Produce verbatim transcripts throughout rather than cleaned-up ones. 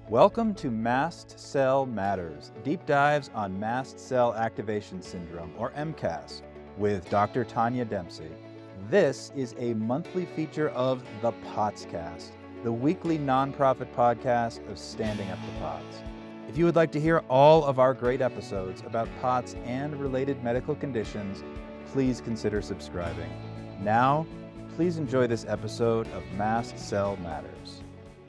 Welcome to Mast Cell Matters, deep dives on mast cell activation syndrome, or M C A S, with Doctor Tanya Dempsey. This is a monthly feature of the POTScast, the weekly nonprofit podcast of Standing Up to POTS. If you would like to hear all of our great episodes about POTS and related medical conditions, please consider subscribing. Now, please enjoy this episode of Mast Cell Matters.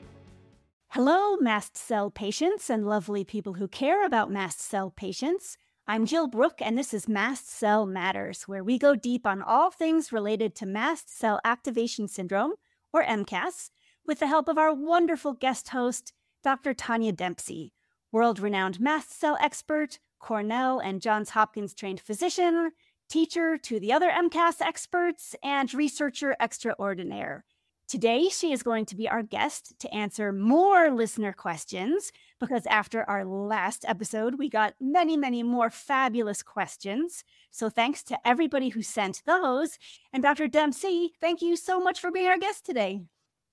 Hello, mast cell patients and lovely people who care about mast cell patients. I'm Jill Brooke, and this is Mast Cell Matters, where we go deep on all things related to mast cell activation syndrome, or M C A S, with the help of our wonderful guest host, Doctor Tanya Dempsey, world-renowned mast cell expert, Cornell and Johns Hopkins trained physician, teacher to the other M C A S experts, and researcher extraordinaire. Today, she is going to be our guest to answer more listener questions, because after our last episode, we got many, many more fabulous questions. So thanks to everybody who sent those. And Doctor Dempsey, thank you so much for being our guest today.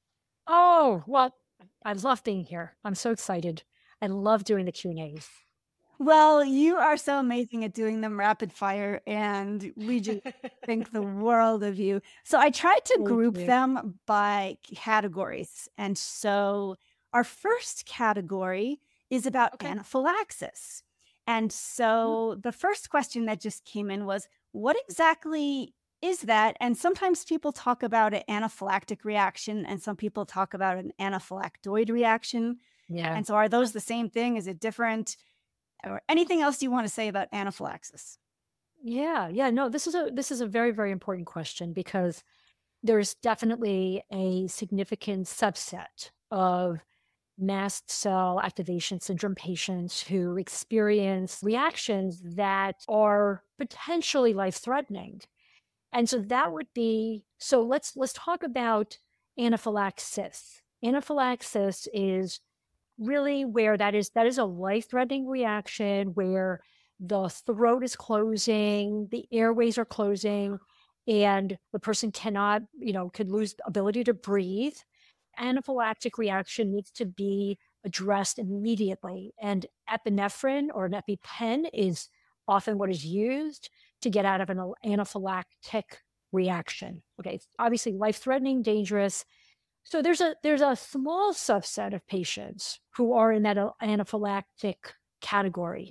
Oh, well, I love being here. I'm so excited. I love doing the Q and A's. Well, you are so amazing at doing them rapid fire, and we just think the world of you. So I tried to Thank group you. them by categories. And so our first category is about Okay. anaphylaxis. And so the first question that just came in was, what exactly is that? And sometimes people talk about an anaphylactic reaction, and some people talk about an anaphylactoid reaction. Yeah. And so are those the same thing? Is it different? Or anything else you want to say about anaphylaxis? Yeah. Yeah. No, this is a this is a very, very important question, because there's definitely a significant subset of mast cell activation syndrome patients who experience reactions that are potentially life-threatening. And so that would be, so let's let's talk about anaphylaxis. Anaphylaxis is really where that is that is a life-threatening reaction, where the throat is closing, the airways are closing, and the person cannot, you know, could lose the ability to breathe. Anaphylactic reaction needs to be addressed immediately, and epinephrine or an EpiPen is often what is used to get out of an anaphylactic reaction. Okay, it's obviously life-threatening, dangerous. So there's a there's a small subset of patients who are in that anaphylactic category.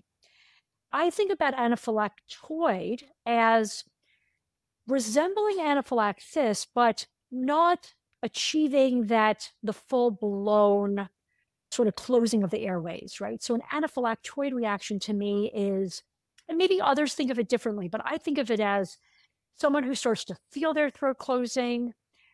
I think about anaphylactoid as resembling anaphylaxis, but not achieving that the full-blown sort of closing of the airways, right? So an anaphylactoid reaction to me is, and maybe others think of it differently, but I think of it as someone who starts to feel their throat closing,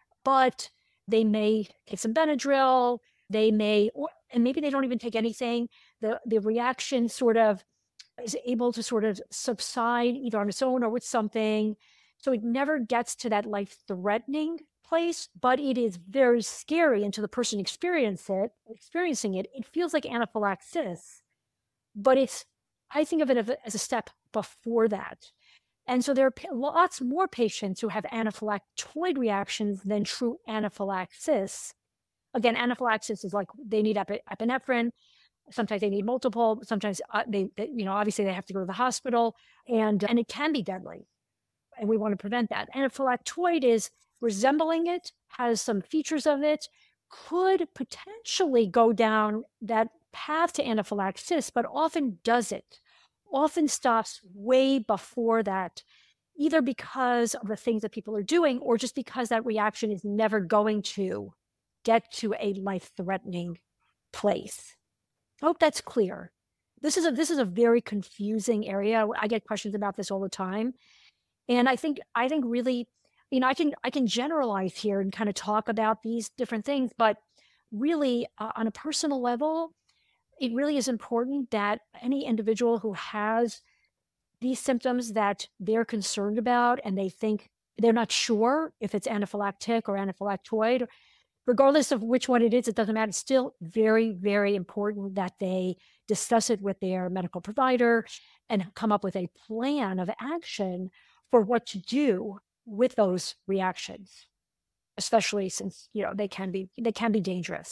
but they may take some Benadryl, they may, or, and maybe they don't even take anything. The, the reaction sort of is able to sort of subside either on its own or with something. So it never gets to that life-threatening place, but it is very scary. And to the person experience it, experiencing it, it feels like anaphylaxis, but it's, I think of it as a step before that. And so there are lots more patients who have anaphylactoid reactions than true anaphylaxis. Again, anaphylaxis is like they need epi- epinephrine. Sometimes they need multiple. Sometimes uh, they, they, you know, obviously they have to go to the hospital, and and it can be deadly, and we want to prevent that. Anaphylactoid is resembling it, has some features of it, could potentially go down that path to anaphylaxis, but often doesn't. Often stops way before that, either because of the things that people are doing, or just because that reaction is never going to get to a life-threatening place. I hope that's clear. This is a this is a very confusing area. I get questions about this all the time. And I think I think really, you know, I can I can generalize here and kind of talk about these different things, but really uh, on a personal level, it really is important that any individual who has these symptoms that they're concerned about and they think they're not sure if it's anaphylactic or anaphylactoid, regardless of which one it is, it doesn't matter. It's still very, very important that they discuss it with their medical provider and come up with a plan of action for what to do with those reactions, especially since, you know, they can be they can be dangerous.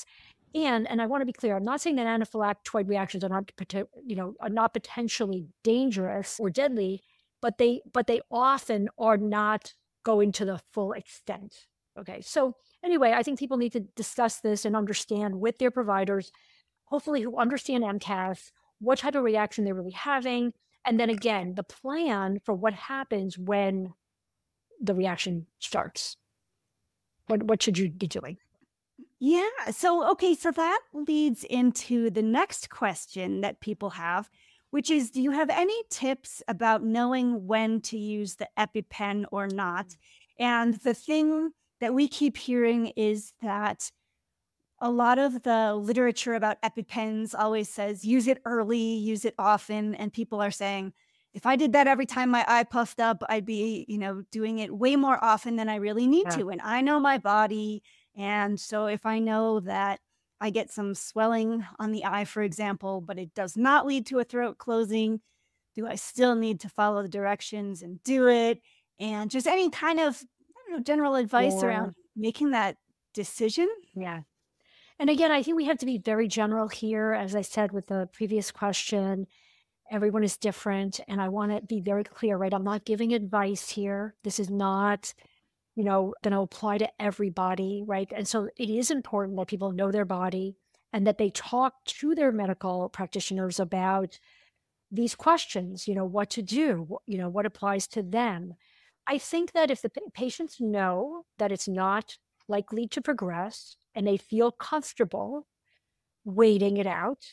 And and I want to be clear, I'm not saying that anaphylactoid reactions are not, pote- you know, are not potentially dangerous or deadly, but they but they often are not going to the full extent. Okay. So anyway, I think people need to discuss this and understand with their providers, hopefully who understand M C A S, what type of reaction they're really having. And then again, the plan for what happens when the reaction starts. What what should you be doing? Yeah. So, okay. So that leads into the next question that people have, which is, do you have any tips about knowing when to use the EpiPen or not? And the thing that we keep hearing is that a lot of the literature about EpiPens always says use it early, use it often. And people are saying, if I did that every time my eye puffed up, I'd be, you know, doing it way more often than I really need Yeah. to. And I know my body. And so if I know that I get some swelling on the eye, for example, but it does not lead to a throat closing, do I still need to follow the directions and do it? And just any kind of, I don't know, general advice Or around making that decision. yeah. And again, I think we have to be very general here. As I said with the previous question, everyone is different. And I want to be very clear, right? I'm not giving advice here. This is not, you know, going to apply to everybody, right? And so it is important that people know their body and that they talk to their medical practitioners about these questions, you know, what to do, wh- you know, what applies to them. I think that if the pa- patients know that it's not likely to progress and they feel comfortable waiting it out,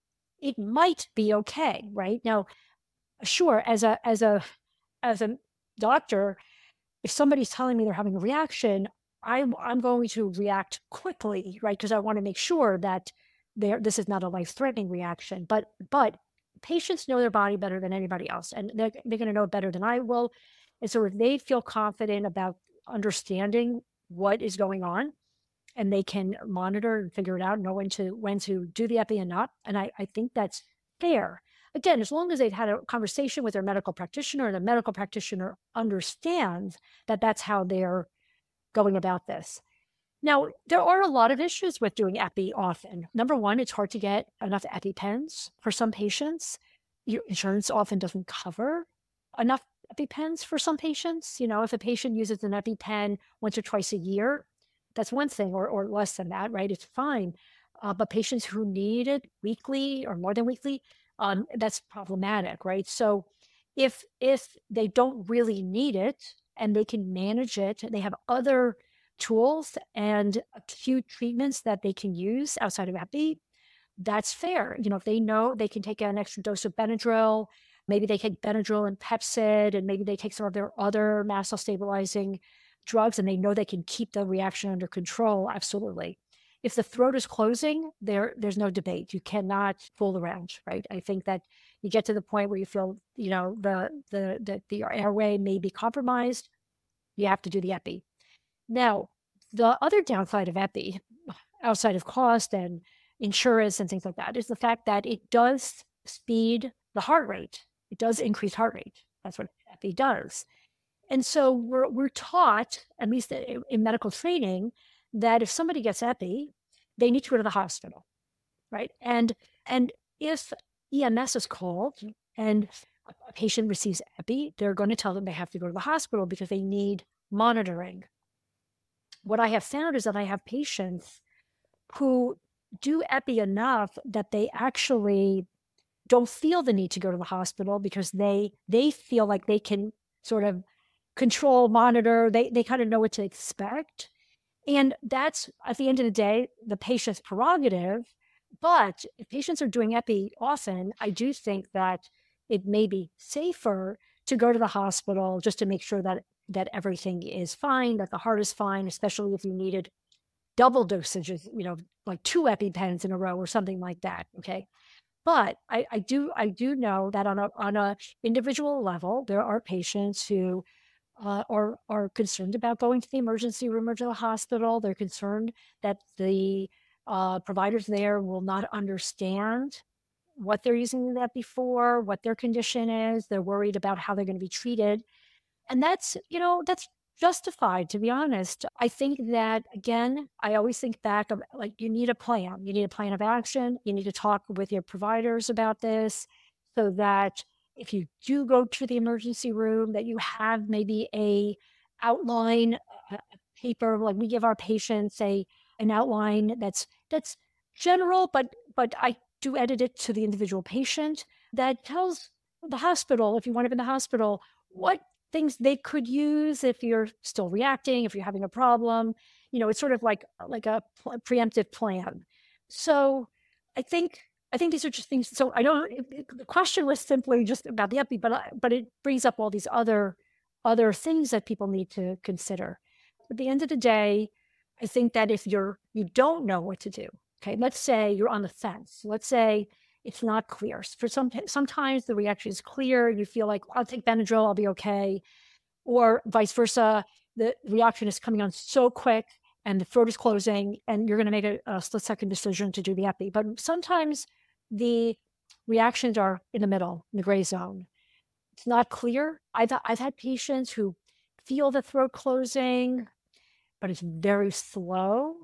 it might be okay, right? Now, sure, as a as a as a doctor, if somebody's telling me they're having a reaction, I'm I'm going to react quickly, right? Because I want to make sure that there this is not a life-threatening reaction. But but patients know their body better than anybody else, and they're they're going to know it better than I will. And so if they feel confident about understanding what is going on, and they can monitor and figure it out, know when to when to do the epi and not. And I, I think that's fair. Again, as long as they've had a conversation with their medical practitioner and the medical practitioner understands that that's how they're going about this. Now, there are a lot of issues with doing epi often. Number one, it's hard to get enough EpiPens for some patients. Your insurance often doesn't cover enough EpiPens for some patients. You know, if a patient uses an EpiPen once or twice a year, that's one thing, or, or less than that, right? It's fine. Uh, but patients who need it weekly or more than weekly, um, that's problematic, right? So if if they don't really need it and they can manage it, they have other tools and acute treatments that they can use outside of epi, that's fair. You know, if they know they can take an extra dose of Benadryl, maybe they take Benadryl and Pepcid, and maybe they take some of their other mast cell stabilizing drugs, and they know they can keep the reaction under control. Absolutely. If the throat is closing, there there's no debate. You cannot fool around, right? I think that you get to the point where you feel, you know, the the the, the airway may be compromised. You have to do the epi. Now, the other downside of epi, outside of cost and insurance and things like that, is the fact that it does speed the heart rate. It does increase heart rate. That's what epi does. And so we're, we're taught, at least in, in medical training, that if somebody gets epi, they need to go to the hospital, right? And and if E M S is called and a patient receives epi, they're going to tell them they have to go to the hospital because they need monitoring. What I have found is that I have patients who do epi enough that they actually don't feel the need to go to the hospital because they they feel like they can sort of control, monitor, they they kind of know what to expect. And that's, at the end of the day, the patient's prerogative. But if patients are doing epi often, I do think that it may be safer to go to the hospital just to make sure that that everything is fine, that the heart is fine, especially if you needed double dosages, you know, like two EpiPens in a row or something like that. Okay. But I, I do I do know that on a on a individual level, there are patients who uh, are are concerned about going to the emergency room or to the hospital. They're concerned that the uh, providers there will not understand what they're using that before, what their condition is. They're worried about how they're going to be treated, and that's you know that's justified, to be honest. I think that, again, I always think back of like, you need a plan. You need a plan of action. You need to talk with your providers about this so that if you do go to the emergency room, that you have maybe a outline, a a paper, like we give our patients a an outline that's that's general, but but I do edit it to the individual patient that tells the hospital, if you wind up in the hospital, what things they could use if you're still reacting, if you're having a problem. You know, it's sort of like like a pl- preemptive plan. So I think I think these are just things. So I don't. It, it- the question was simply just about the epi, but I, but it brings up all these other other things that people need to consider. At the end of the day, I think that if you're you don't know what to do, okay, let's say you're on the fence. Let's say it's not clear. For some sometimes the reaction is clear. You feel like I'll take Benadryl, I'll be okay, or vice versa. The reaction is coming on so quick and the throat is closing, and you're going to make a, a split second decision to do the epi. But sometimes the reactions are in the middle, in the gray zone. It's not clear. I've I've had patients who feel the throat closing, but it's very slow.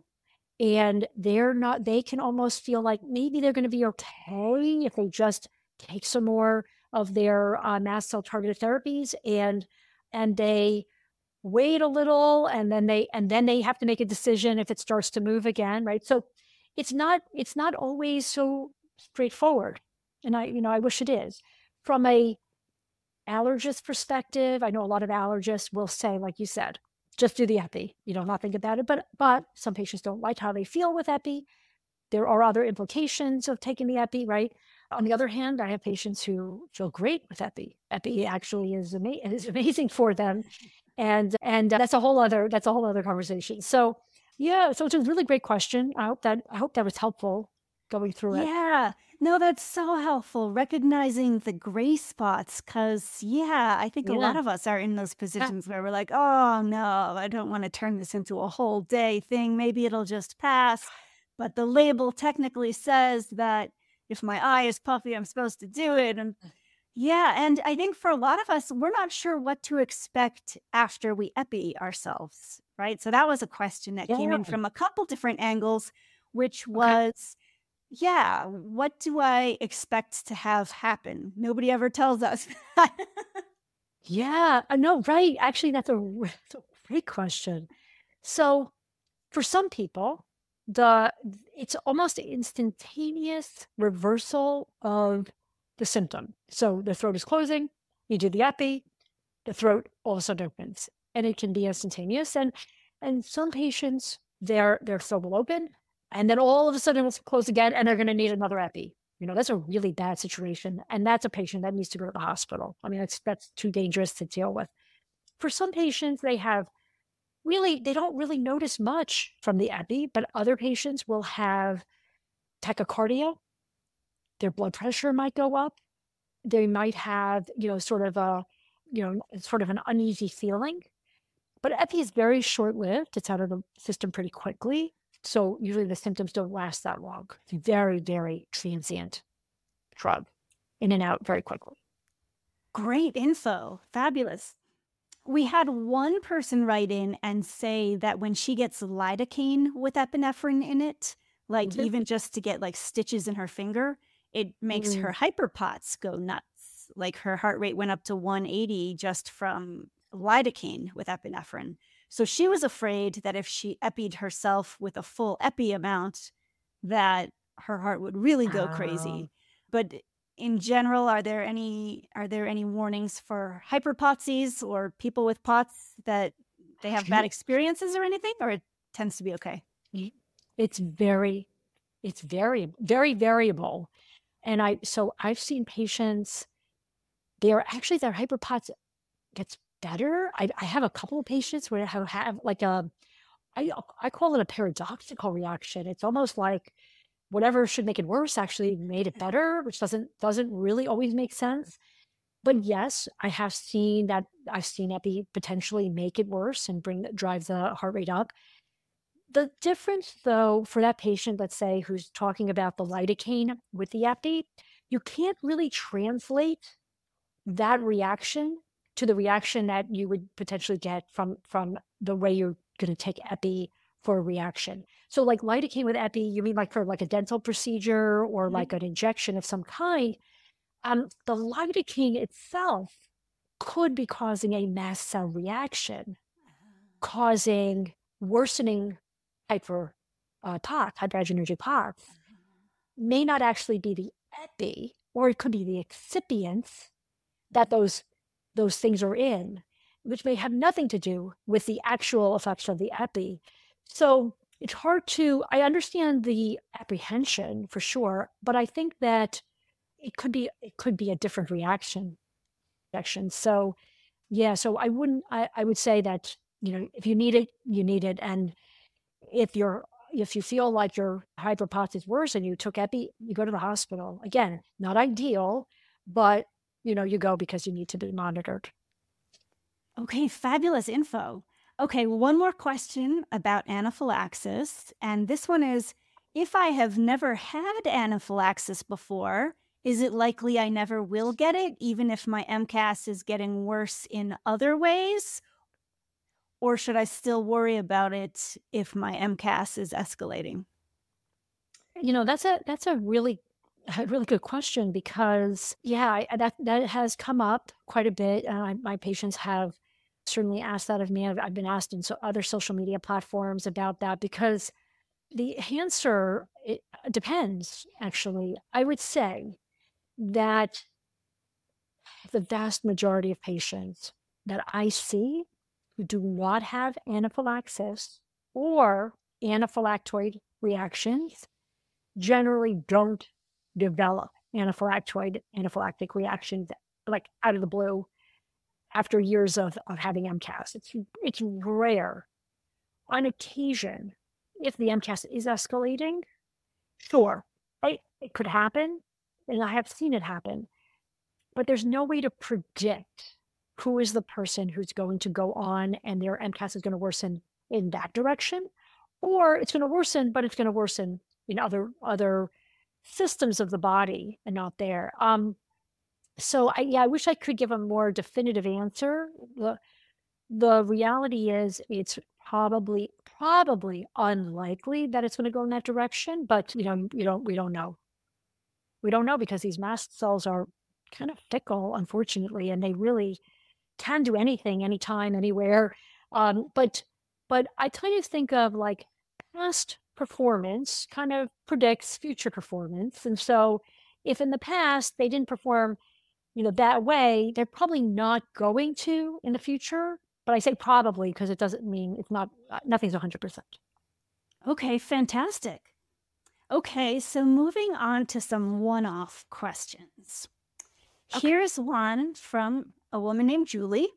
And they're not, they can almost feel like maybe they're going to be okay if they just take some more of their uh, mast cell targeted therapies and and they wait a little and then they and then they have to make a decision if it starts to move again, right? So it's not it's not always so straightforward. And I, you know, I wish it is. From a allergist perspective, I know a lot of allergists will say, like you said, just do the epi. You know, not think about it. But but some patients don't like how they feel with epi. There are other implications of taking the epi, right? On the other hand, I have patients who feel great with epi. Epi actually is, ama- is amazing for them, and and that's a whole other that's a whole other conversation. So yeah, so it's a really great question. I hope that I hope that was helpful going through it. Yeah. No, that's so helpful. Recognizing the gray spots. Cause yeah, I think a lot Yeah, of us are in those yeah, positions where we're like, oh no, I don't want to turn this into a whole day thing. Maybe it'll just pass. But the label technically says that if my eye is puffy, I'm supposed to do it. And yeah, and I think for a lot of us, we're not sure what to expect after we epi ourselves, right? So that was a question that came yeah. in from a couple different angles, which Okay. was, yeah, what do I expect to have happen? Nobody ever tells us. Yeah, I know, right? Actually, that's a, re- that's a great question. So for some people, the it's almost instantaneous reversal of the symptom. So the throat is closing, you do the epi, the throat all of a sudden opens, and it can be instantaneous. And and some patients, their their throat will open, and then all of a sudden it will close again, and they're going to need another epi. You know, that's a really bad situation, and that's a patient that needs to go to the hospital. I mean, that's that's too dangerous to deal with. For some patients, they have really they don't really notice much from the epi, but other patients will have tachycardia, their blood pressure might go up, they might have, you know, sort of a, you know, sort of an uneasy feeling. But epi is very short-lived. It's out of the system pretty quickly. So usually the symptoms don't last that long. It's a very, very transient drug, in and out very quickly. Great info. Fabulous. We had one person write in and say that when she gets lidocaine with epinephrine in it, like Mhm. even just to get like stitches in her finger, it makes Mm. her hyperpots go nuts. Like her heart rate went up to one eighty just from lidocaine with epinephrine. So she was afraid that if she epied herself with a full epi amount, that her heart would really go Um, crazy. But in general, are there any are there any warnings for hyperpotsies or people with POTS that they have bad experiences or anything, or it tends to be okay? it's very, it's very, very variable. And I, so I've seen patients, they are actually, their hyperpots gets better. I, I have a couple of patients where I have, have like a, I, I call it a paradoxical reaction. It's almost like whatever should make it worse actually made it better, which doesn't, doesn't really always make sense. But yes, I have seen that. I've seen epi potentially make it worse and bring, drive the heart rate up. The difference, though, for that patient, let's say, who's talking about the lidocaine with the epi, you can't really translate that reaction to the reaction that you would potentially get from, from the way you're going to take epi for a reaction. So like lidocaine with epi, you mean like for like a dental procedure or like an injection of some kind? Um, the lidocaine itself could be causing a mast cell reaction, causing worsening hyper uh, POC, hyperhidrogenergic POC. May not actually be the epi, or it could be the excipients that those those things are in, which may have nothing to do with the actual effects of the epi. So it's hard to, I understand the apprehension for sure, but I think that it could be it could be a different reaction. reaction. So yeah, so I wouldn't, I, I would say that, you know, if you need it, you need it. And if you're, if you feel like your hyperpos is worse and you took epi, you go to the hospital. Again, not ideal, but you know, you go because you need to be monitored. Okay, fabulous info. Okay, one more question about anaphylaxis. And this one is, if I have never had anaphylaxis before, is it likely I never will get it, even if my M C A S is getting worse in other ways? Or should I still worry about it if my M C A S is escalating? You know, that's a that's a really a really good question because yeah, I, that that has come up quite a bit, and I, my patients have certainly asked that of me. I've, I've been asked in so other social media platforms about that because the answer it depends. Actually, I would say that the vast majority of patients that I see who do not have anaphylaxis or anaphylactoid reactions generally don't develop anaphylactoid anaphylactic reactions like out of the blue after years of, of having M C A S. It's it's rare. On occasion, if the M C A S is escalating, sure, it, it could happen, and I have seen it happen. But there's no way to predict who is the person who's going to go on and their M C A S is going to worsen in that direction, or it's going to worsen, but it's going to worsen in other other systems of the body and not there. Um, so I, yeah, I wish I could give a more definitive answer. The, the reality is it's probably, probably unlikely that it's going to go in that direction, but you know, you don't, we don't know. We don't know because these mast cells are kind of fickle, unfortunately, and they really can do anything, anytime, anywhere. Um, but, but I kind of think of like past performance kind of predicts future performance. And so if in the past they didn't perform, you know, that way, they're probably not going to in the future. But I say probably because it doesn't mean it's not, uh, nothing's one hundred percent. Okay, fantastic. Okay, so moving on to some one-off questions. Okay. Here's one from a woman named Julie.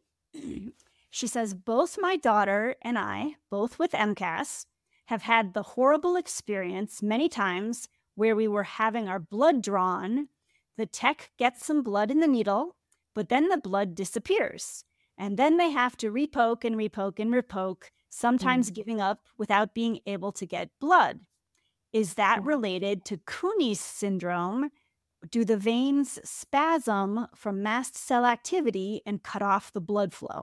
She says, both my daughter and I, both with M C A S, have had the horrible experience many times where we were having our blood drawn. The tech gets some blood in the needle, but then the blood disappears. And then they have to repoke and repoke and repoke, sometimes mm. giving up without being able to get blood. Is that related to Kuhne's syndrome? Do the veins spasm from mast cell activity and cut off the blood flow?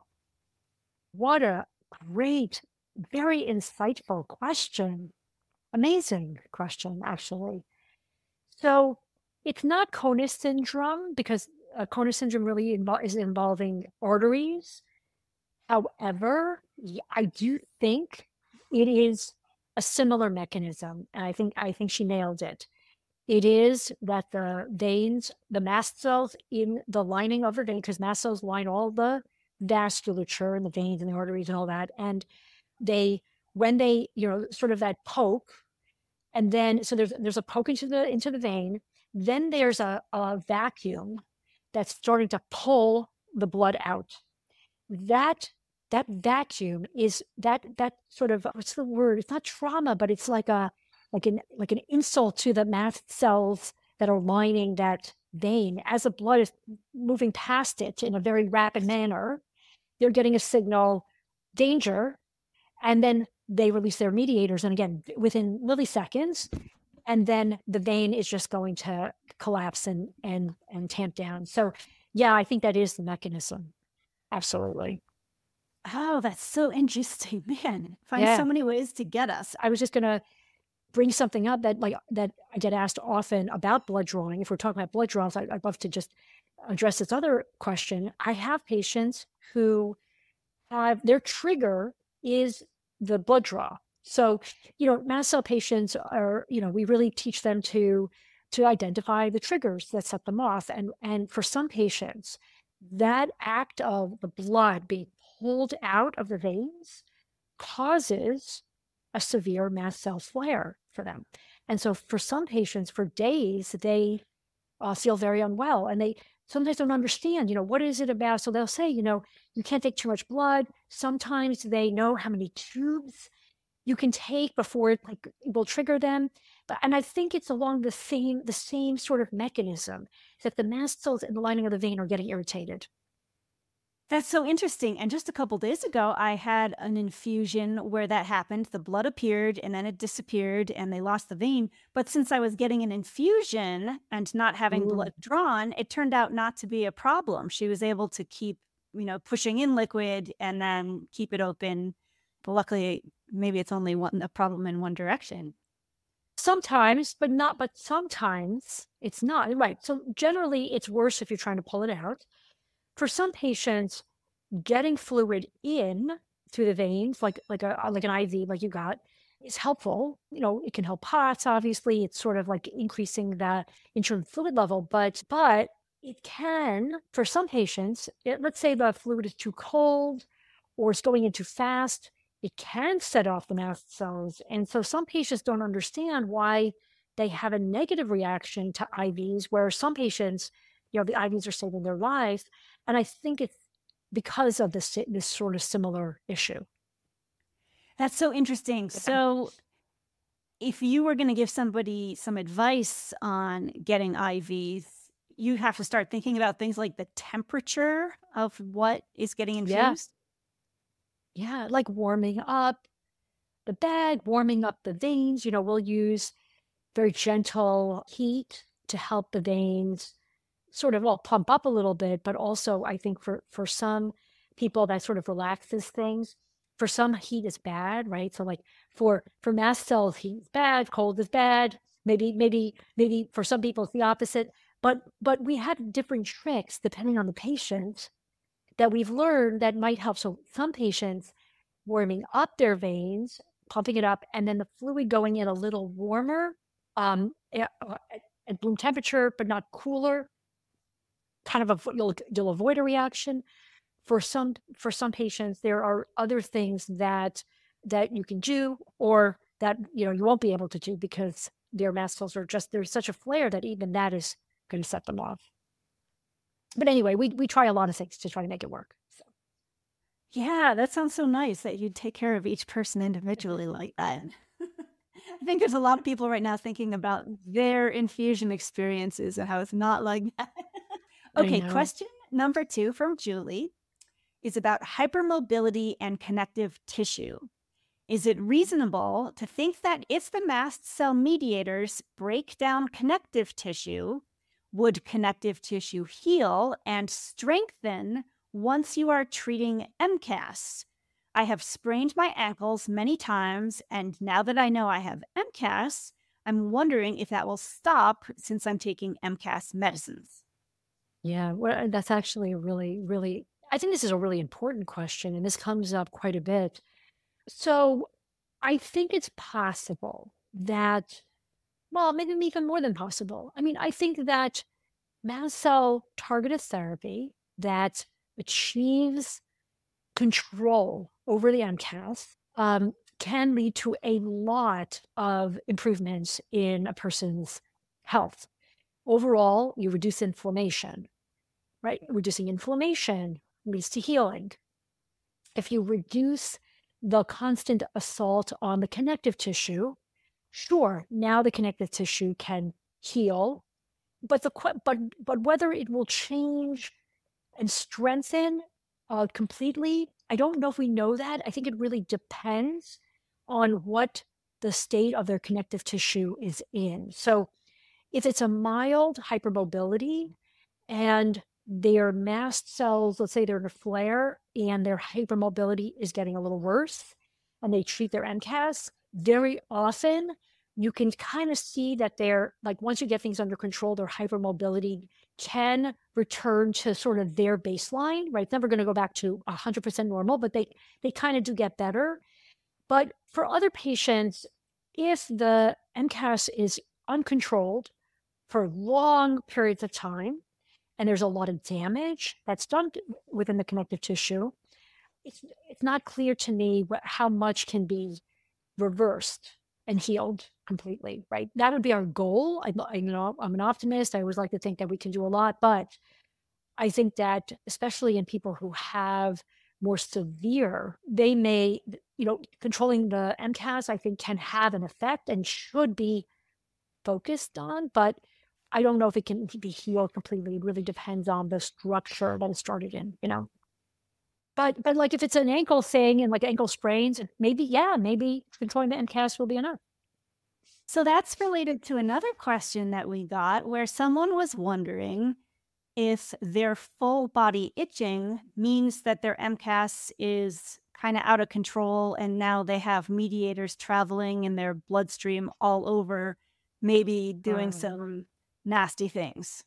What a great, very insightful question. Amazing question, actually. So it's not Kuhne's syndrome because uh, Kuhne's syndrome really invo- is involving arteries. However, I do think it is a similar mechanism. And I think, I think she nailed it. It is that the veins, the mast cells in the lining of the vein, because mast cells line all the vasculature and the veins and the arteries and all that. And they, when they, you know, sort of that poke, and then, so there's, there's a poke into the, into the vein, then there's a, a vacuum that's starting to pull the blood out. That, that vacuum is that, that sort of, what's the word? It's not trauma, but it's like a, like an, like an insult to the mast cells that are lining that vein. As the blood is moving past it in a very rapid manner, they're getting a signal, danger, and then they release their mediators. And again, within milliseconds, and then the vein is just going to collapse and, and, and tamp down. So yeah, I think that is the mechanism. Absolutely. Oh, that's so interesting. Man, find so Yeah. many ways to get us. I was just gonna bring something up that like that I get asked often about blood drawing. If we're talking about blood draws, I, I'd love to just address this other question. I have patients who have their trigger is the blood draw. So, you know, mast cell patients are, you know, we really teach them to to identify the triggers that set them off. And and for some patients, that act of the blood being pulled out of the veins causes a severe mast cell flare for them. And so for some patients, for days, they uh, feel very unwell and they sometimes don't understand, you know, what is it about? So they'll say, you know, you can't take too much blood. Sometimes they know how many tubes you can take before it like will trigger them. But and I think it's along the same the same sort of mechanism that the mast cells in the lining of the vein are getting irritated. That's so interesting. And just a couple days ago, I had an infusion where that happened. The blood appeared and then it disappeared and they lost the vein. But since I was getting an infusion and not having Ooh. blood drawn, it turned out not to be a problem. She was able to keep, you know, pushing in liquid and then keep it open. But luckily, maybe it's only one a problem in one direction. Sometimes, but not, but sometimes it's not. Right. So generally it's worse if you're trying to pull it out. For some patients, getting fluid in through the veins, like like a like an I V, like you got, is helpful. You know, it can help P O T S, obviously. It's sort of like increasing the internal fluid level, but but it can, for some patients, it, let's say the fluid is too cold or it's going in too fast, it can set off the mast cells. And so some patients don't understand why they have a negative reaction to I Vs, where some patients, you know, the I Vs are saving their lives. And I think it's because of this this sort of similar issue. That's so interesting. Yeah. So, if you were going to give somebody some advice on getting I Vs, you have to start thinking about things like the temperature of what is getting Yeah. infused. Yeah. Like warming up the bag, warming up the veins. You know, we'll use very gentle heat to help the veins sort of well pump up a little bit, but also I think for for some people that sort of relaxes things. For some, heat is bad, right? So like for for mast cells, heat is bad, cold is bad. Maybe maybe maybe for some people it's the opposite. But but we have different tricks depending on the patient that we've learned that might help. So some patients warming up their veins, pumping it up, and then the fluid going in a little warmer, um, at, at room temperature, but not cooler, kind of a you'll you'll avoid a reaction. For some for some patients, there are other things that that you can do or that, you know, you won't be able to do because their mast cells are just there's such a flare that even that is gonna set them off. But anyway, we we try a lot of things to try to make it work. So Yeah, that sounds so nice that you take care of each person individually like that. I think there's a lot of people right now thinking about their infusion experiences and how it's not like that. I Okay, know. question number two from Julie is about hypermobility and connective tissue. Is it reasonable to think that if the mast cell mediators break down connective tissue, would connective tissue heal and strengthen once you are treating M C A S? I have sprained my ankles many times, and now that I know I have M C A S, I'm wondering if that will stop since I'm taking M C A S medicines. Yeah, well, that's actually a really, really I think this is a really important question, and this comes up quite a bit. So I think it's possible that, well, maybe even more than possible. I mean, I think that mast cell targeted therapy that achieves control over the M C A S um, can lead to a lot of improvements in a person's health. Overall, you reduce inflammation, right? Reducing inflammation leads to healing. If you reduce the constant assault on the connective tissue, sure, now the connective tissue can heal, but the que- but but whether it will change and strengthen uh, completely, I don't know if we know that. I think it really depends on what the state of their connective tissue is in. So if it's a mild hypermobility and their mast cells, let's say they're in a flare and their hypermobility is getting a little worse, and they treat their M C A S, very often you can kind of see that they're like, once you get things under control, their hypermobility can return to sort of their baseline, right? It's never going to go back to one hundred percent normal, but they, they kind of do get better. But for other patients, if the M C A S is uncontrolled for long periods of time, and there's a lot of damage that's done within the connective tissue, it's it's not clear to me what, how much can be reversed and healed completely, right? That would be our goal. I, I you know, I'm an optimist. I always like to think that we can do a lot, but I think that especially in people who have more severe, they may, you know, controlling the M C A S, I think can have an effect and should be focused on, but I don't know if it can be healed completely. It really depends on the structure that it started in, you know? But, but like if it's an ankle thing and like ankle sprains, maybe, yeah, maybe controlling the M C A S will be enough. So that's related to another question that we got where someone was wondering if their full body itching means that their M C A S is kind of out of control and now they have mediators traveling in their bloodstream all over, maybe doing Um, some nasty things.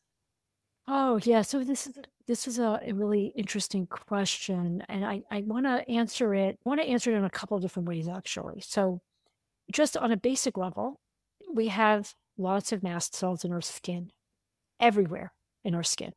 Oh, yeah. So this is this is a, a really interesting question, and I I want to answer it. I want to answer it in a couple of different ways, actually. So just on a basic level, we have lots of mast cells in our skin, everywhere in our skin,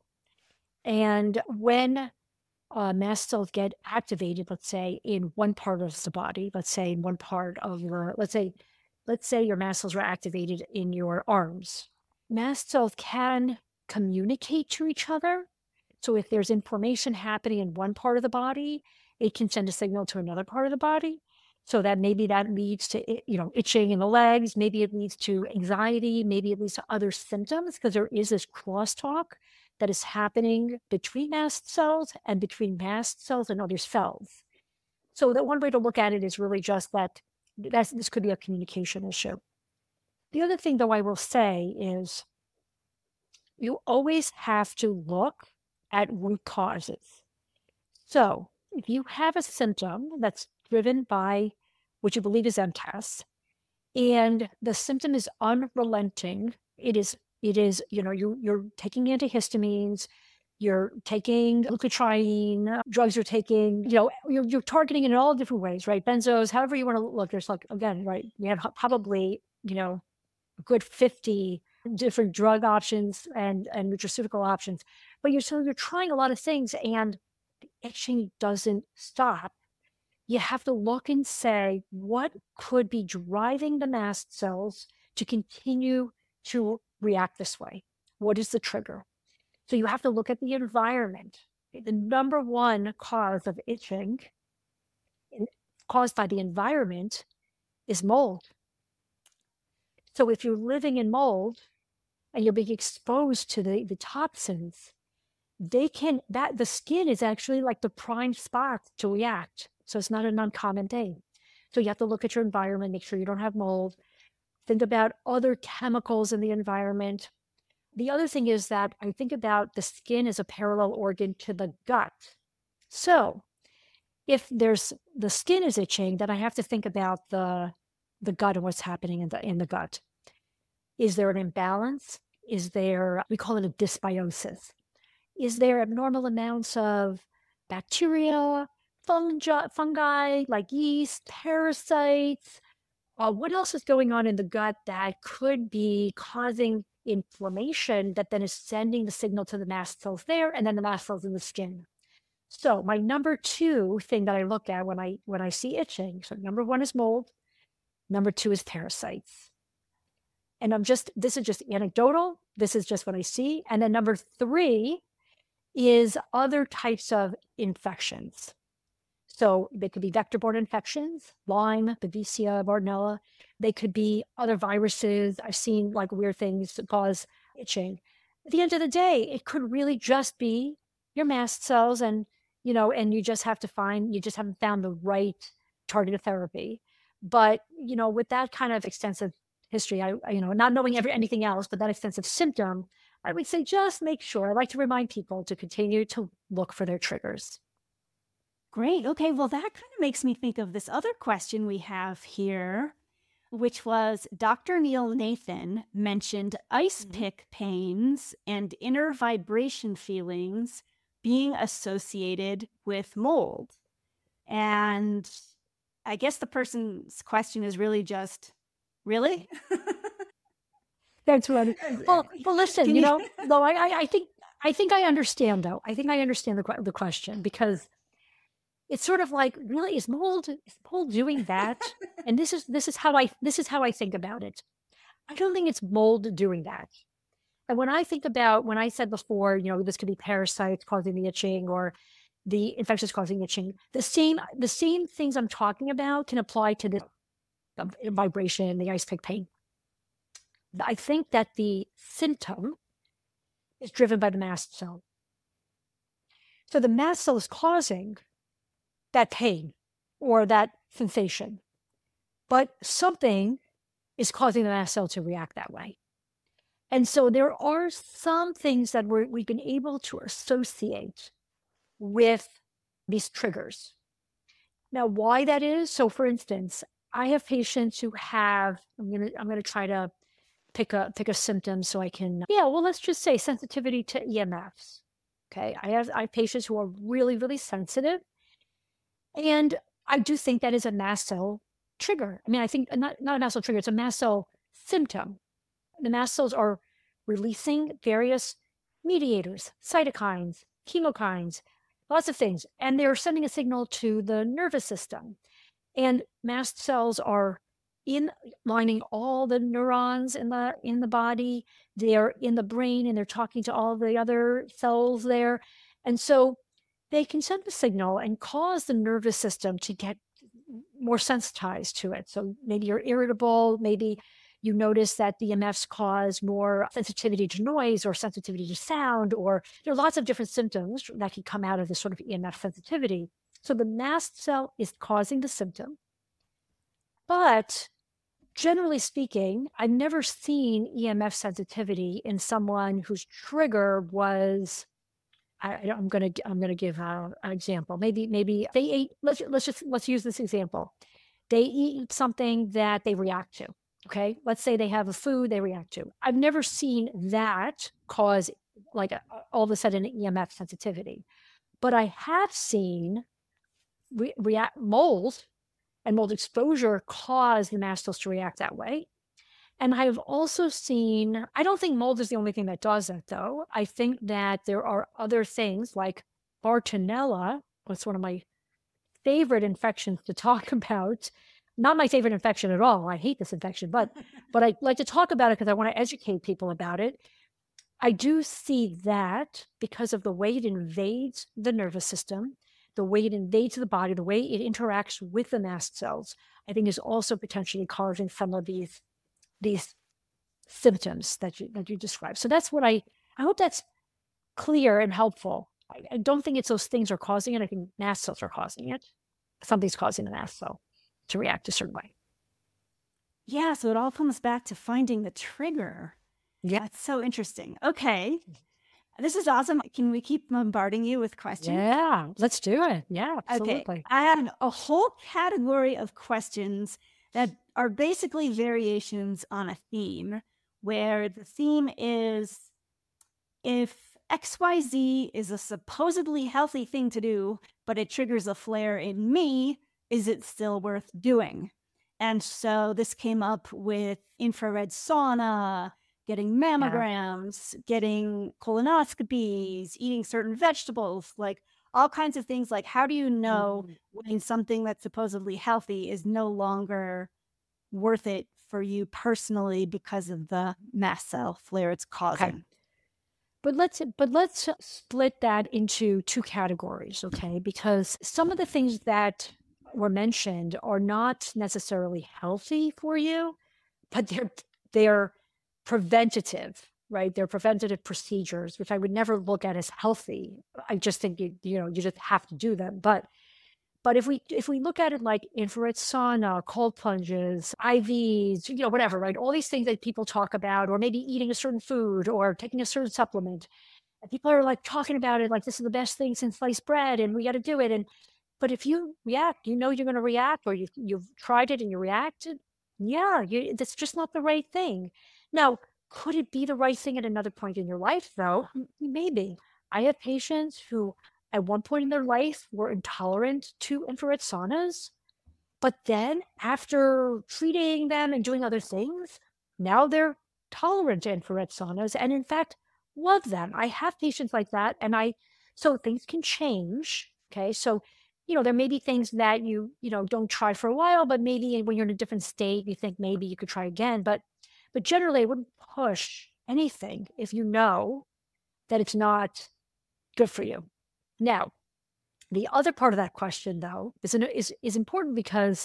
and when uh, mast cells get activated, let's say in one part of the body, let's say in one part of your, let's say, let's say your mast cells were activated in your arms. Mast cells can communicate to each other. So if there's inflammation happening in one part of the body, it can send a signal to another part of the body. So that maybe that leads to, you know, itching in the legs. Maybe it leads to anxiety. Maybe it leads to other symptoms because there is this crosstalk that is happening between mast cells and between mast cells and other cells. So that one way to look at it is really just that that's, this could be a communication issue. The other thing, though, I will say is you always have to look at root causes. So if you have a symptom that's driven by what you believe is M C A S, and the symptom is unrelenting, it is, it is, you know, you, you're taking antihistamines, you're taking leukotriene, drugs you're taking, you know, you're, you're targeting it in all different ways, right? Benzos, however you want to look, there's like, again, right, we have probably, you know, a good fifty different drug options and, and nutraceutical options. But you're, so you're trying a lot of things and the itching doesn't stop. You have to look and say, what could be driving the mast cells to continue to react this way? What is the trigger? So you have to look at the environment. The number one cause of itching caused by the environment is mold. So if you're living in mold and you're being exposed to the, the toxins, they can, that the skin is actually like the prime spot to react. So it's not an uncommon thing. So you have to look at your environment, make sure you don't have mold, think about other chemicals in the environment. The other thing is that I think about the skin as a parallel organ to the gut. So if there's, the skin is itching, then I have to think about the, the gut and what's happening in the, in the gut. Is there an imbalance? Is there, we call it a dysbiosis. Is there abnormal amounts of bacteria, fungi, fungi like yeast, parasites? Uh, what else is going on in the gut that could be causing inflammation that then is sending the signal to the mast cells there and then the mast cells in the skin? So my number two thing that I look at when I when I see itching, so number one is mold, number two is parasites. And I'm just, this is just anecdotal. This is just what I see. And then number three is other types of infections. So they could be vector-borne infections, Lyme, Babesia, Bartonella. They could be other viruses. I've seen like weird things that cause itching. At the end of the day, it could really just be your mast cells and, you know, and you just have to find, you just haven't found the right targeted therapy. But, you know, with that kind of extensive history, I, I you know, not knowing every, anything else, but that extensive symptom, I would say just make sure. I like to remind people to continue to look for their triggers. Great. Okay. Well, that kind of makes me think of this other question we have here, which was Doctor Neil Nathan mentioned ice Mhm. pick pains and inner vibration feelings being associated with mold. And I guess the person's question is really just, really? That's right. Well, well, listen, Can you you? know, though I, I, I think, I think I understand though. I think I understand the que- the question because it's sort of like, really, is mold is mold doing that? And this is this is how I this is how I think about it. I don't think it's mold doing that. And when I think about when I said before, you know, this could be parasites causing the itching or the infections causing itching, the same the same things I'm talking about can apply to the uh, vibration, the ice pick pain. I think that the symptom is driven by the mast cell. So the mast cell is causing that pain or that sensation, but something is causing the mast cell to react that way. And so there are some things that we're, we've been able to associate with these triggers. Now, why that is? So, for instance, I have patients who have. I'm gonna I'm gonna try to pick a pick a symptom so I can. Yeah, well, let's just say sensitivity to E M Fs. Okay, I have I have patients who are really really sensitive, and I do think that is a mast cell trigger. I mean, I think not not a mast cell trigger; it's a mast cell symptom. The mast cells are releasing various mediators, cytokines, chemokines, lots of things, and they're sending a signal to the nervous system. And mast cells are in lining all the neurons in the in the body. They're in the brain, and they're talking to all the other cells there. And so they can send the signal and cause the nervous system to get more sensitized to it. So maybe you're irritable, maybe you notice that the E M Fs cause more sensitivity to noise or sensitivity to sound, or there are lots of different symptoms that can come out of this sort of E M F sensitivity. So the mast cell is causing the symptom. But generally speaking, I've never seen E M F sensitivity in someone whose trigger was. I, I'm going to I'm going to give uh, an example. Maybe maybe they ate. Let's let's just let's use this example. They eat something that they react to. Okay, let's say they have a food they react to. I've never seen that cause like a, all of a sudden an E M F sensitivity, but I have seen re- react mold and mold exposure cause the mast cells to react that way. And I have also seen, I don't think mold is the only thing that does that though. I think that there are other things like Bartonella, what's one of my favorite infections to talk about. Not my favorite infection at all. I hate this infection, but but I like to talk about it because I want to educate people about it. I do see that because of the way it invades the nervous system, the way it invades the body, the way it interacts with the mast cells, I think is also potentially causing some of these these symptoms that you that you described. So that's what I I hope that's clear and helpful. I, I don't think it's those things are causing it. I think mast cells are causing it. Something's causing the mast cell to react a certain way. Yeah, so it all comes back to finding the trigger. Yeah. That's so interesting. Okay. This is awesome. Can we keep bombarding you with questions? Yeah, let's do it. Yeah, Okay. absolutely. I had a whole category of questions that are basically variations on a theme, where the theme is if X Y Z is a supposedly healthy thing to do, but it triggers a flare in me, is it still worth doing? And so this came up with infrared sauna, getting mammograms, getting colonoscopies, eating certain vegetables, like all kinds of things. Like, how do you know Mhm. when something that's supposedly healthy is no longer worth it for you personally because of the mast cell flare it's Okay. causing? But let's but let's split that into two categories, okay? Because some of the things that were mentioned are not necessarily healthy for you, but they're they're preventative, right? They're preventative procedures, which I would never look at as healthy. I just think you you know you just have to do them. But But if we if we look at it like infrared sauna, cold plunges, I Vs, you know, whatever, right? All these things that people talk about, or maybe eating a certain food or taking a certain supplement. And people are like talking about it like this is the best thing since sliced bread and we got to do it. And but if you react, you know you're going to react, or you've you've tried it and you reacted. Yeah, you, that's just not the right thing. Now, could it be the right thing at another point in your life, though? M- Maybe. I have patients who, at one point in their life, were intolerant to infrared saunas, but then after treating them and doing other things, now they're tolerant to infrared saunas and in fact love them. I have patients like that. And I, so things can change. Okay. So, you know, there may be things that you, you know, don't try for a while, but maybe when you're in a different state, you think maybe you could try again. But, but generally I wouldn't push anything if you know that it's not good for you. Now, the other part of that question, though, is, an, is, is important because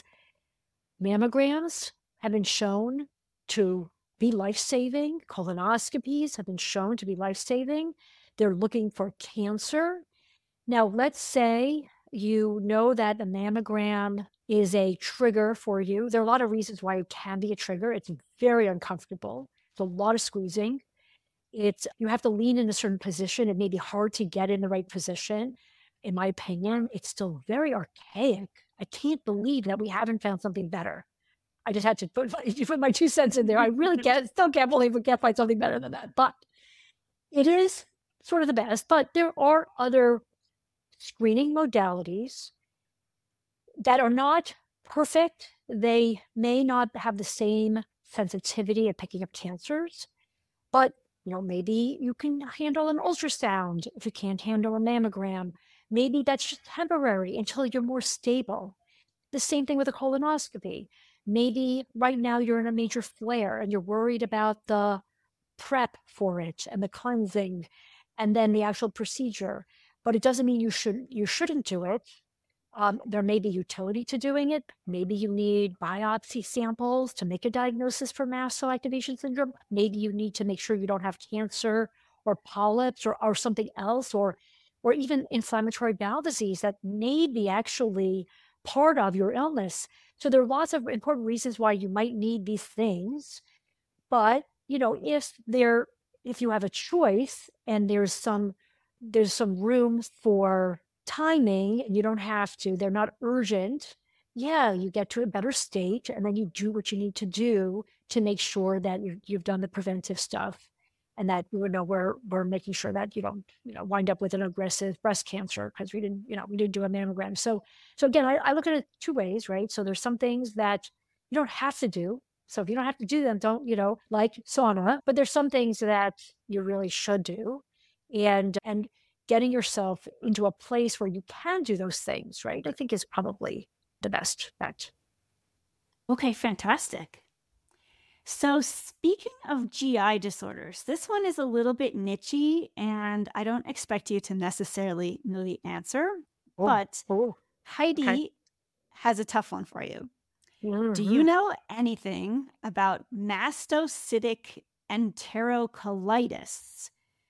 mammograms have been shown to be life-saving. Colonoscopies have been shown to be life-saving. They're looking for cancer. Now, let's say you know that a mammogram is a trigger for you. There are a lot of reasons why it can be a trigger. It's very uncomfortable. It's a lot of squeezing. It's you have to lean in a certain position. It may be hard to get in the right position. In my opinion, it's still very archaic. I can't believe that we haven't found something better. I just had to put my, put my two cents in there. I really can't, still can't believe we can't find something better than that. But it is sort of the best. But there are other screening modalities that are not perfect. They may not have the same sensitivity at picking up cancers, but you know, maybe you can handle an ultrasound if you can't handle a mammogram. Maybe that's just temporary until you're more stable. The same thing with a colonoscopy. Maybe right now you're in a major flare and you're worried about the prep for it and the cleansing and then the actual procedure. But it doesn't mean you should you shouldn't do it. Um, there may be utility to doing it. Maybe you need biopsy samples to make a diagnosis for mast cell activation syndrome. Maybe you need to make sure you don't have cancer or polyps or, or something else, or or even inflammatory bowel disease that may be actually part of your illness. So there are lots of important reasons why you might need these things. But, you know, if there if you have a choice and there's some there's some room for timing and you don't have to, they're not urgent. Yeah, you get to a better state and then you do what you need to do to make sure that you, you've done the preventive stuff and that, you know, we're, we're making sure that you don't, you know, wind up with an aggressive breast cancer because we didn't, you know, we didn't do a mammogram. So, so again, I, I look at it two ways, right? So there's some things that you don't have to do. So if you don't have to do them, don't, you know, like sauna, but there's some things that you really should do. And, and getting yourself into a place where you can do those things, right? I think is probably the best bet. Okay, fantastic. So, speaking of G I disorders, this one is a little bit nichey, and I don't expect you to necessarily know the answer, Oh, but oh, Heidi okay. has a tough one for you. Do Mhm. you know anything about mastocytic enterocolitis,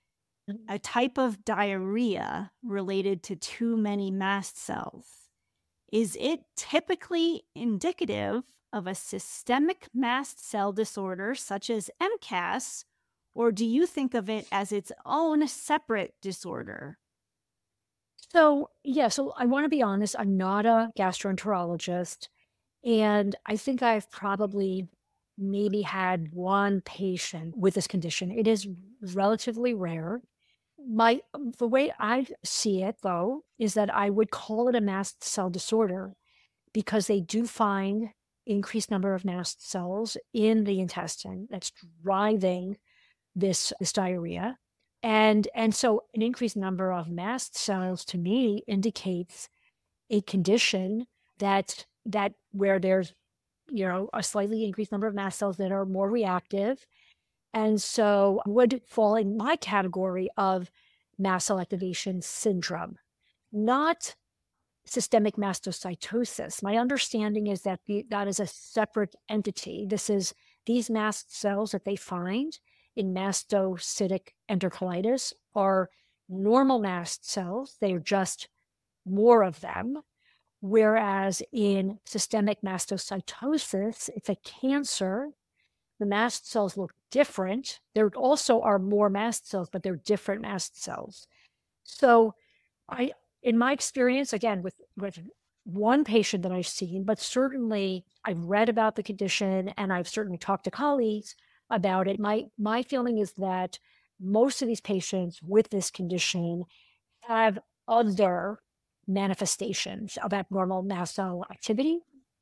a type of diarrhea related to too many mast cells? Is it typically indicative of a systemic mast cell disorder such as M C A S, or do you think of it as its own separate disorder? So, yeah, so I want to be honest, I'm not a gastroenterologist. And I think I've probably maybe had one patient with this condition. It is relatively rare. My the way I see it though is that I would call it a mast cell disorder because they do find increased number of mast cells in the intestine that's driving this this diarrhea. And and so an increased number of mast cells to me indicates a condition that that where there's, you know, a slightly increased number of mast cells that are more reactive. And so would fall in my category of mast cell activation syndrome, not systemic mastocytosis. My understanding is that the, that is a separate entity. This is these mast cells that they find in mastocytic enterocolitis are normal mast cells. They are just more of them. Whereas in systemic mastocytosis, it's a cancer. The mast cells look different. There also are more mast cells, but they're different mast cells. So I, in my experience, again, with, with one patient that I've seen, but certainly I've read about the condition and I've certainly talked to colleagues about it. My, my feeling is that most of these patients with this condition have other manifestations of abnormal mast cell activity,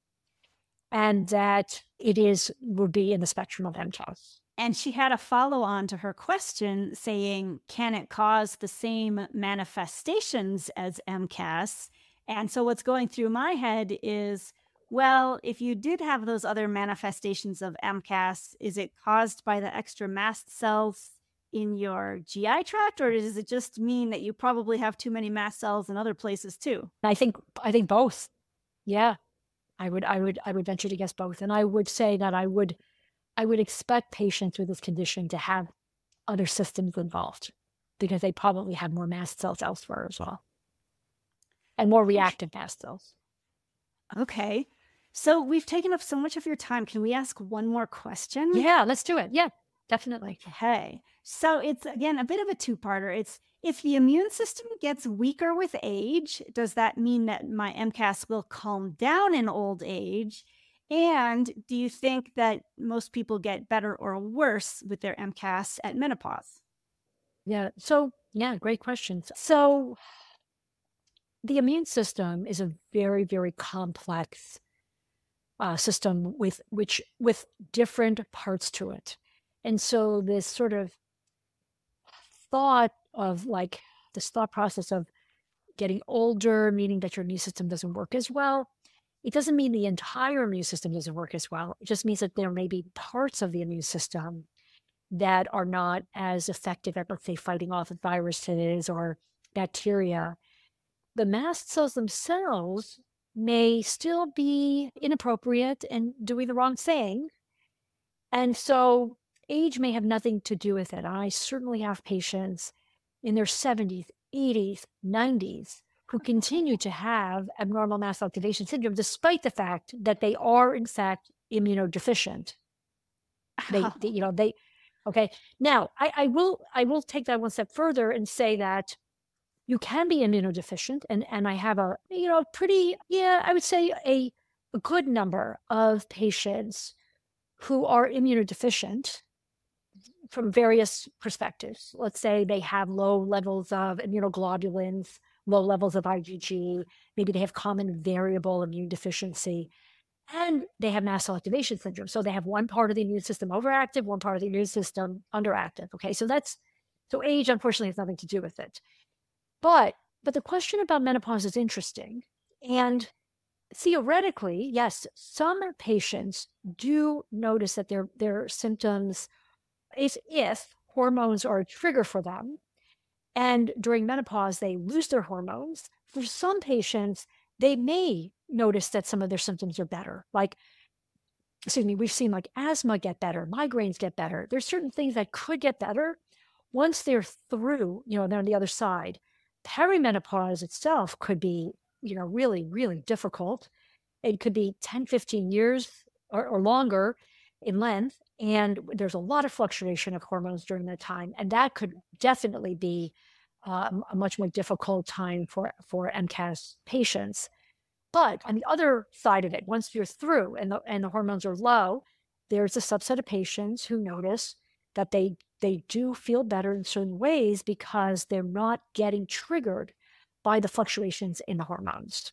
and that it is would be in the spectrum of M C A S. And she had a follow on to her question saying, can it cause the same manifestations as M C A S? And so what's going through my head is, well, if you did have those other manifestations of M C A S, is it caused by the extra mast cells in your G I tract, or does it just mean that you probably have too many mast cells in other places too? I think I think both. Yeah. I would I would I would venture to guess both. And I would say that I would I would expect patients with this condition to have other systems involved because they probably have more mast cells elsewhere as well. And more reactive mast cells. Okay. So we've taken up so much of your time. Can we ask one more question? Yeah, let's do it. Yeah, definitely. Okay. So it's, again, a bit of a two-parter. It's, if the immune system gets weaker with age, does that mean that my M C A S will calm down in old age? And do you think that most people get better or worse with their M C A S at menopause? Yeah. So, yeah, great questions. So the immune system is a very, very complex uh, system with which with different parts to it. And so this sort of thought of like this thought process of getting older, meaning that your immune system doesn't work as well. It doesn't mean the entire immune system doesn't work as well. It just means that there may be parts of the immune system that are not as effective at, let's say, fighting off viruses or bacteria. The mast cells themselves may still be inappropriate and doing the wrong thing. And so age may have nothing to do with it. I certainly have patients in their seventies, eighties, nineties who continue to have abnormal mast cell activation syndrome, despite the fact that they are, in fact, immunodeficient. They, they you know, they, okay. Now, I, I will, I will take that one step further and say that you can be immunodeficient, and and I have a, you know, pretty, yeah, I would say a, a good number of patients who are immunodeficient from various perspectives. Let's say they have low levels of immunoglobulins, low levels of I G G, maybe they have common variable immune deficiency, and they have mast cell activation syndrome. So they have one part of the immune system overactive, one part of the immune system underactive. Okay, so that's, so age unfortunately has nothing to do with it. But, but the question about menopause is interesting. And theoretically, yes, some patients do notice that their, their symptoms is if hormones are a trigger for them. And during menopause, they lose their hormones. For some patients, they may notice that some of their symptoms are better. Like, excuse me, we've seen like asthma get better, migraines get better. There's certain things that could get better once they're through, you know, they're on the other side. Perimenopause itself could be, you know, really, really difficult. It could be ten, fifteen years or, or longer in length. And there's a lot of fluctuation of hormones during that time. And that could definitely be uh, a much more difficult time for, for M C A S patients. But on the other side of it, once you're through and the, and the hormones are low, there's a subset of patients who notice that they, they do feel better in certain ways because they're not getting triggered by the fluctuations in the hormones.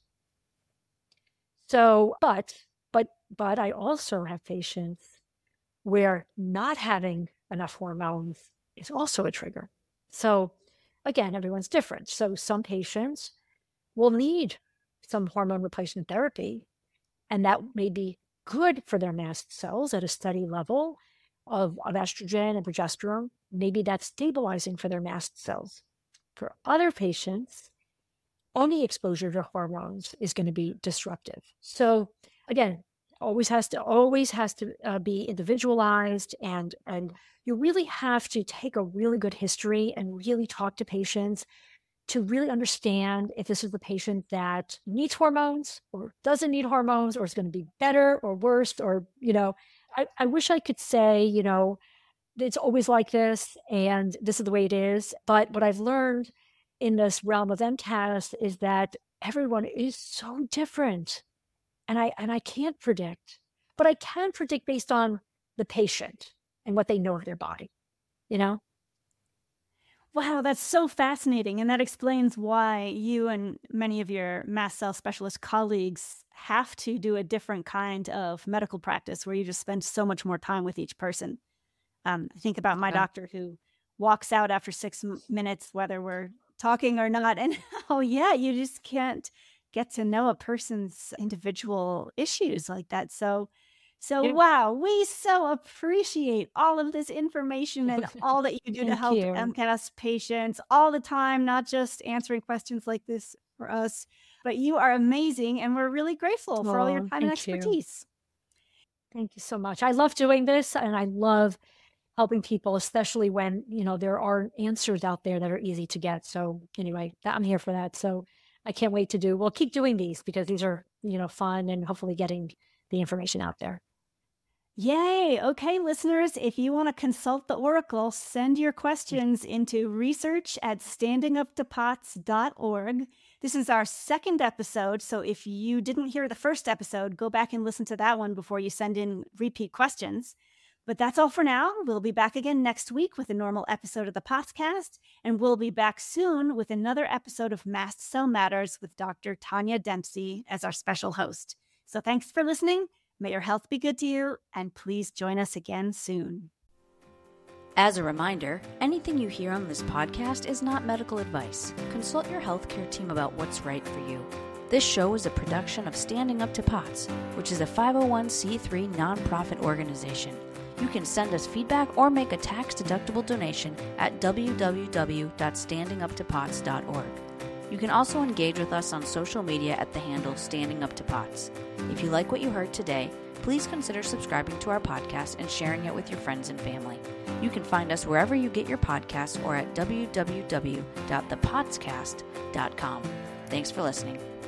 So, but, but, but I also have patients where not having enough hormones is also a trigger. So again, everyone's different. So some patients will need some hormone replacement therapy, and that may be good for their mast cells at a steady level of, of estrogen and progesterone. Maybe that's stabilizing for their mast cells. For other patients, any exposure to hormones is going to be disruptive. So again, always has to always has to uh, be individualized, and and you really have to take a really good history and really talk to patients to really understand if this is the patient that needs hormones or doesn't need hormones, or is going to be better or worse, or, you know, I, I wish I could say, you know, it's always like this and this is the way it is. But what I've learned in this realm of MCAS is that everyone is so different. And I and I can't predict, but I can predict based on the patient and what they know of their body, you know? Wow, that's so fascinating. And that explains why you and many of your mast cell specialist colleagues have to do a different kind of medical practice where you just spend so much more time with each person. Um, I think about my Yeah. doctor who walks out after six m- minutes, whether we're talking or not. And oh, yeah, you just can't get to know a person's individual issues like that. So, so Yeah. wow, we so appreciate all of this information and all that you do to Thank help you. MCAS patients all the time, not just answering questions like this for us, but you are amazing. And we're really grateful for all your Oh, time and thank you. expertise. Thank you so much. I love doing this and I love helping people, especially when, you know, there are answers out there that are easy to get. So anyway, that, I'm here for that. So I can't wait to do, we'll keep doing these because these are, you know, fun and hopefully getting the information out there. Yay. Okay, listeners, if you want to consult the Oracle, send your questions into research at standing up to pots dot org. This is our second episode, so if you didn't hear the first episode, go back and listen to that one before you send in repeat questions. But that's all for now. We'll be back again next week with a normal episode of the podcast, and we'll be back soon with another episode of Mast Cell Matters with Doctor Tanya Dempsey as our special host. So thanks for listening. May your health be good to you, and please join us again soon. As a reminder, anything you hear on this podcast is not medical advice. Consult your healthcare team about what's right for you. This show is a production of Standing Up to POTS, which is a five oh one c three nonprofit organization. You can send us feedback or make a tax-deductible donation at w w w dot standing up to pots dot org. You can also engage with us on social media at the handle Standing Up to Pots. If you like what you heard today, please consider subscribing to our podcast and sharing it with your friends and family. You can find us wherever you get your podcasts or at w w w dot the potscast dot com. Thanks for listening.